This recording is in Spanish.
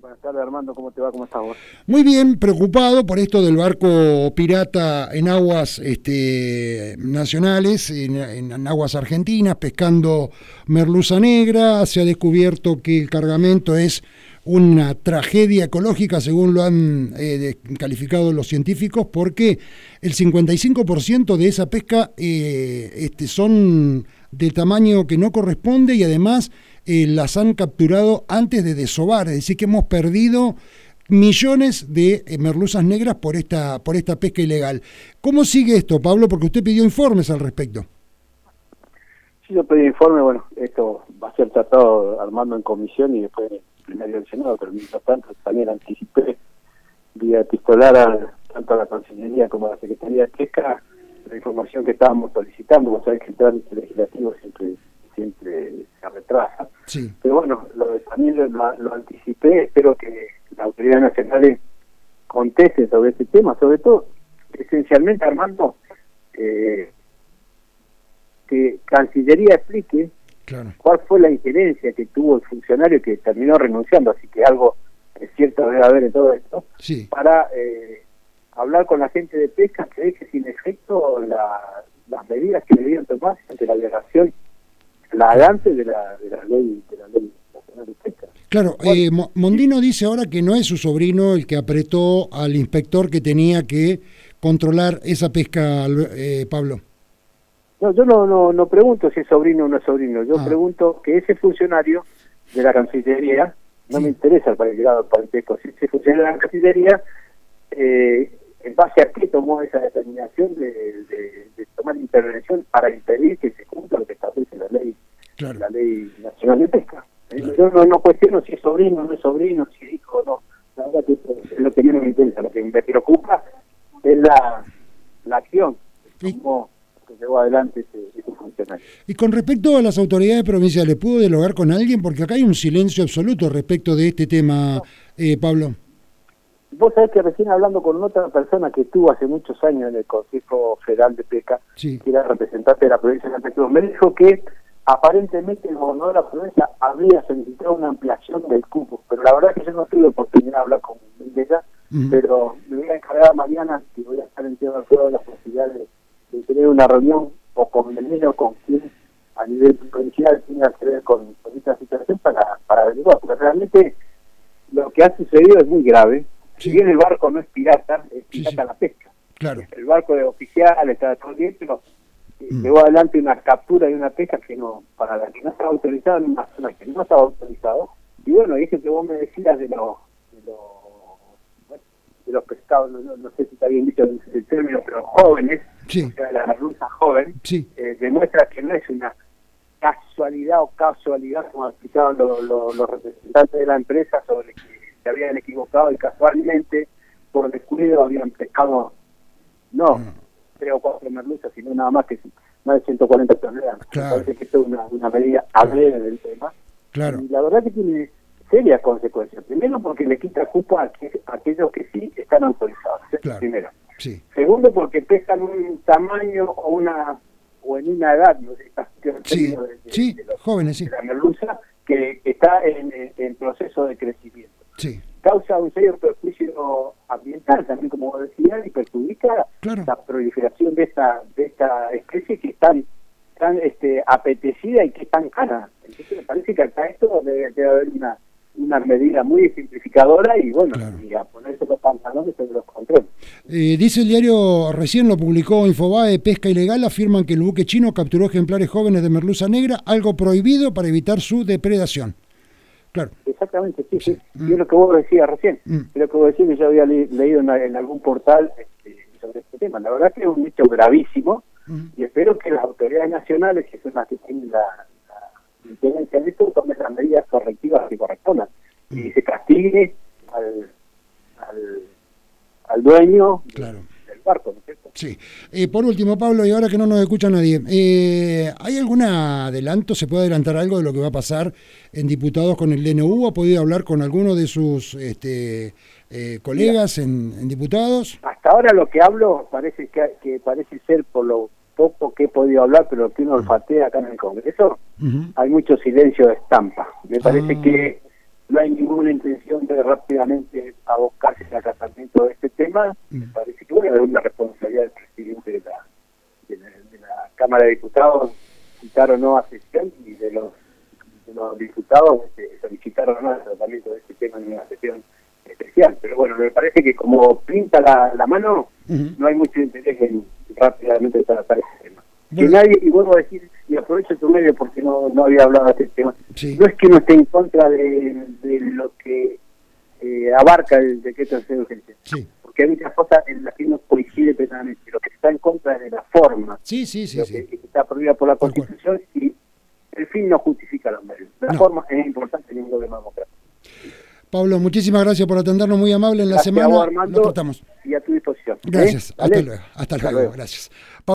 Buenas tardes, Armando, ¿cómo te va? ¿Cómo estás vos? Muy bien, preocupado por esto del barco pirata en aguas nacionales, en aguas argentinas, pescando merluza negra. Se ha descubierto que el cargamento es una tragedia ecológica, según lo han calificado los científicos, porque el 55% de esa pesca son de tamaño que no corresponde y además las han capturado antes de desovar, es decir que hemos perdido millones de merluzas negras por esta pesca ilegal. ¿Cómo sigue esto, Pablo? Porque usted pidió informes al respecto. Sí, yo pedí informe, bueno, esto va a ser tratado, Armando, en comisión y después en plenario del Senado, pero mientras tanto también anticipé vía epistolar tanto a la Cancillería como a la Secretaría de Pesca la información que estábamos solicitando. Vos sabés que el trámite legislativo siempre se retrasa, sí. Pero bueno, también lo anticipé. Espero que las autoridades nacionales contesten sobre este tema, sobre todo, esencialmente, Armando, que Cancillería explique cuál fue la injerencia que tuvo el funcionario que terminó renunciando, así que algo es cierto debe haber en todo esto, sí. Para hablar con la gente de pesca que deje sin efecto las medidas que debían tomarse ante la violación flagrante de la ley nacional de pesca. Claro, Mondino dice ahora que no es su sobrino el que apretó al inspector que tenía que controlar esa pesca, Pablo. No, yo no pregunto si es sobrino o no es sobrino, yo pregunto que ese funcionario de la Cancillería, no me interesa para el grado parentesco, si ese funcionario de la Cancillería, en base a qué tomó esa determinación de tomar intervención para impedir que se cumpla lo que establece la ley nacional de pesca. Yo no cuestiono si es sobrino o no es sobrino, si es hijo o no. La verdad que es lo que menos me interesa. Lo que me preocupa es la acción que llevó adelante ese funcionario. Y con respecto a las autoridades provinciales, ¿pudo dialogar con alguien? Porque acá hay un silencio absoluto respecto de este tema, Pablo. Vos sabés que recién hablando con otra persona que estuvo hace muchos años en el Consejo Federal de Pesca, sí. Que era representante de la provincia de Santa Cruz, me dijo que aparentemente el gobernador de la provincia habría solicitado una ampliación del cupo, pero la verdad es que yo no tuve oportunidad de hablar con ella, pero me voy a encargar mañana, que voy a estar en Tierra del Fuego, de las posibilidades de tener una reunión o con Belén o con quien a nivel provincial tenga que ver con esta situación para averiguar, porque realmente lo que ha sucedido es muy grave. Si bien el barco no es pirata, es pirata la pesca. Claro. El barco de oficial está todo bien, pero llevó adelante una captura y una pesca que no, para la que no estaba autorizada, en una zona que no estaba autorizado. Y bueno, dije que vos me decías de los pescados, no sé si está bien dicho el término, pero jóvenes, sí. O sea, la merluza joven, sí. Demuestra que no es una casualidad o casualidad, como explicaban los representantes de la empresa, sobre que se habían equivocado y casualmente, por descuido, habían pescado, no 3 o 4 merluzas, sino nada más que más de 140 toneladas. Claro. Me parece que esto es una medida adrede del tema. Claro. Y la verdad que tiene serias consecuencias. Primero, porque le quita cupo a aquellos que sí están autorizados. Claro. Primero. Sí. Segundo, porque pescan un tamaño o en una edad, no sé, sí, jóvenes, sí. De la merluza, que está en proceso de crecimiento. Sí. Causa un serio perjuicio ambiental, también como vos decías, y perjudica la proliferación de esta especie que es tan apetecida y que es tan cara. Entonces me parece que acá esto debe haber una medida muy simplificadora y bueno, y a ponerse los pantalones sobre los controles. Dice el diario, recién lo publicó Infobae, pesca ilegal, afirman que el buque chino capturó ejemplares jóvenes de merluza negra, algo prohibido para evitar su depredación. Claro. Exactamente, sí. Y es lo que vos decías recién, es lo que vos decías que yo había leído en algún portal sobre este tema. La verdad que es un hecho gravísimo y espero que las autoridades nacionales, que son las que tienen la intendencia de esto, tomen las medidas correctivas que correspondan y se castigue al dueño del barco, ¿no es cierto? Sí. Por último, Pablo, y ahora que no nos escucha nadie, ¿hay algún adelanto? ¿Se puede adelantar algo de lo que va a pasar en diputados con el DNU? ¿Ha podido hablar con alguno de sus colegas en diputados? Hasta ahora lo que hablo parece que parece ser, por lo poco que he podido hablar, pero lo que uno olfatea acá en el Congreso, hay mucho silencio de estampa. Me parece que no hay ninguna intención de rápidamente abocarse al tratamiento de este tema. Me parece que bueno, es una responsabilidad del presidente de la Cámara de Diputados citar o no a sesión, y de los diputados solicitar o no el tratamiento de este tema en una sesión especial. Pero bueno, me parece que como pinta la mano, no hay mucho interés en rápidamente tratar ese tema. Que nadie, y vuelvo a decir, y aprovecho tu medio porque no había hablado de este tema, no es que no esté en contra de lo que abarca el decreto de urgencia, porque hay muchas cosas en las que no coincide plenamente. Lo que está en contra es de la forma, que está prohibida por la Constitución, y el fin no justifica los medios. La forma es importante en un gobierno democrático. Pablo, muchísimas gracias por atendernos, muy amable en la semana. A vos, Armando, lo tratamos. Y a tu disposición. Gracias, hasta luego. Gracias.